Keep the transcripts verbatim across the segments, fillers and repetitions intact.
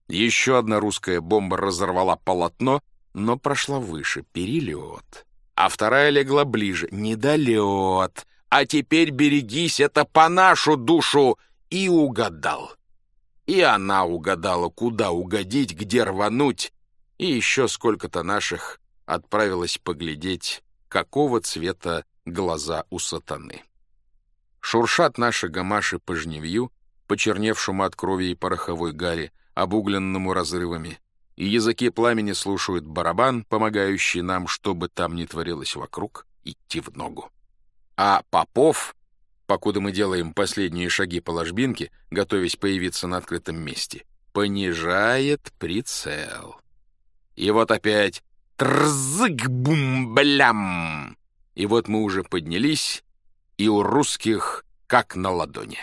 Еще одна русская бомба разорвала полотно, но прошла выше, перелет. А вторая легла ближе, недолет. А теперь берегись, это по нашу душу. И угадал. И она угадала, куда угодить, где рвануть. И еще сколько-то наших отправилось поглядеть, какого цвета глаза у сатаны. Шуршат наши гамаши по жневью, почерневшему от крови и пороховой гари, обугленному разрывами, и языки пламени слушают барабан, помогающий нам, чтобы там не творилось вокруг, идти в ногу. А Попов, покуда мы делаем последние шаги по ложбинке, готовясь появиться на открытом месте, понижает прицел. И вот опять трзык-бум-блям! И вот мы уже поднялись, и у русских как на ладони.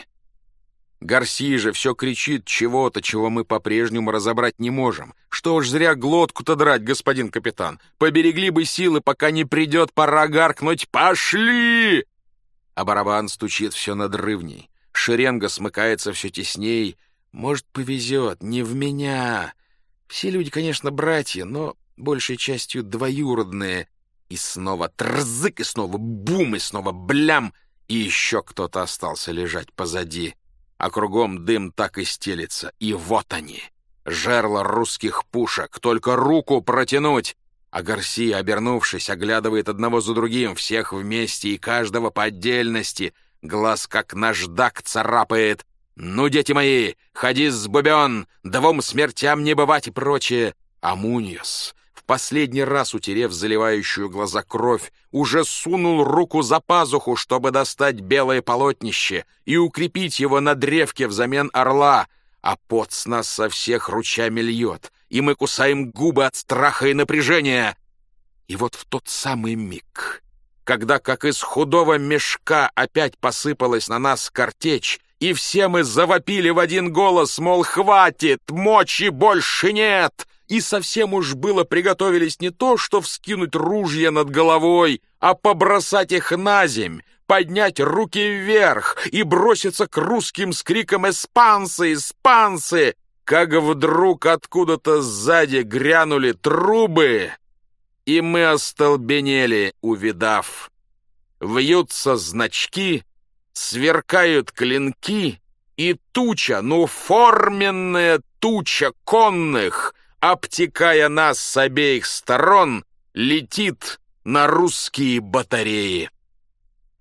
Гарси же все кричит чего-то, чего мы по-прежнему разобрать не можем. Что ж зря глотку-то драть, господин капитан. Поберегли бы силы, пока не придет пора гаркнуть «Пошли!». А барабан стучит все надрывней. Шеренга смыкается все тесней. Может, повезет, не в меня. Все люди, конечно, братья, но большей частью двоюродные. И снова трзык, и снова бум, и снова блям. И еще кто-то остался лежать позади. А кругом дым так и стелется. И вот они, жерла русских пушек, только руку протянуть. А Гарсия, обернувшись, оглядывает одного за другим, всех вместе и каждого по отдельности. Глаз как наждак царапает. «Ну, дети мои, ходи с бубен, двум смертям не бывать» и прочее. А Муньос, в последний раз утерев заливающую глаза кровь, уже сунул руку за пазуху, чтобы достать белое полотнище и укрепить его на древке взамен орла, а пот с нас со всех ручьями льет, и мы кусаем губы от страха и напряжения. И вот в тот самый миг, когда, как из худого мешка, опять посыпалась на нас картечь, и все мы завопили в один голос, мол, хватит, мочи больше нет, и совсем уж было приготовились не то, что вскинуть ружья над головой, а побросать их на земь, поднять руки вверх и броситься к русским с криком «Эспанцы! Эспанцы!», как вдруг откуда-то сзади грянули трубы, и мы остолбенели, увидав. Вьются значки, сверкают клинки, и туча, ну форменная туча конных, обтекая нас с обеих сторон, летит на русские батареи.